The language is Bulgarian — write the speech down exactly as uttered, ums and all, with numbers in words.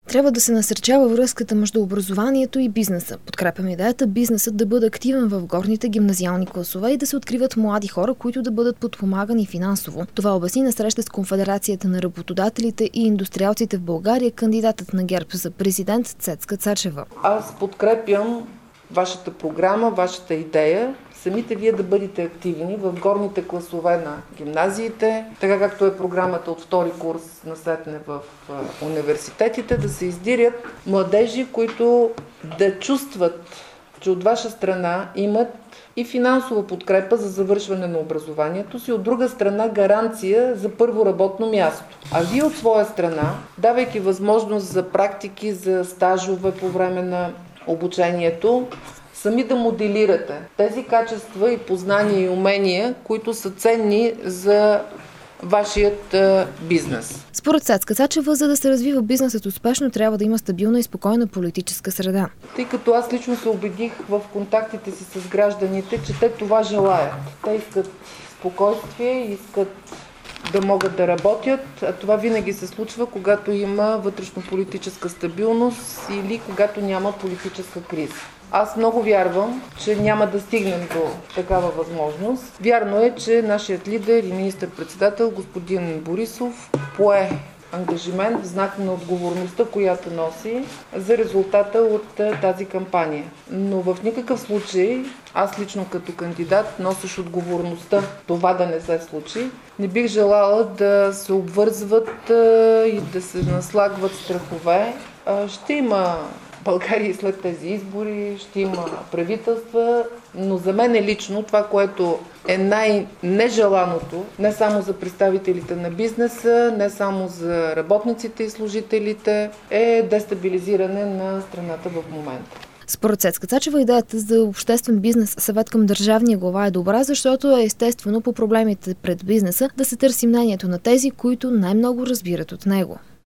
Трябва да се насърчава връзката между образованието и бизнеса. Подкрепяме идеята бизнесът да бъде активен в горните гимназиални класове и да се откриват млади хора, които да бъдат подпомагани финансово. Това обясни на среща с Конфедерацията на работодателите и индустриалците в България кандидатът на ГЕРБ за президент Цецка Цачева. Аз подкрепям вашата програма, вашата идея, самите вие да бъдете активни в горните класове на гимназиите, така както е програмата от втори курс насетне в университетите, да се издирят младежи, които да чувстват, че от ваша страна имат и финансова подкрепа за завършване на образованието си, от друга страна гаранция за първо работно място. А вие от своя страна, давайки възможност за практики, за стажове по време на обучението, сами да моделирате тези качества и познания и умения, които са ценни за вашият бизнес. Според Цецка Цачева, за да се развива бизнесът успешно, трябва да има стабилна и спокойна политическа среда. Тъй като аз лично се убедих в контактите си с гражданите, че те това желаят. Те искат спокойствие, искат да могат да работят, а това винаги се случва, когато има вътрешно-политическа стабилност или когато няма политическа криза. Аз много вярвам, че няма да стигнем до такава възможност. Вярно е, че нашият лидер и министър-председател господин Борисов пое ангажимент в знак на отговорността, която носи за резултата от тази кампания. Но в никакъв случай, аз лично като кандидат, носещ отговорността това да не се случи, не бих желала да се обвързват и да се наслагват страхове. Ще има България след тези избори, ще има правителства, но за мен е лично това, което е най-нежеланото, не само за представителите на бизнеса, не само за работниците и служителите, е дестабилизиране на страната в момента. Според Цецка Цачева, идеята за обществен бизнес съвет към държавния глава е добра, защото е естествено по проблемите пред бизнеса да се търси мнението на тези, които най-много разбират от него.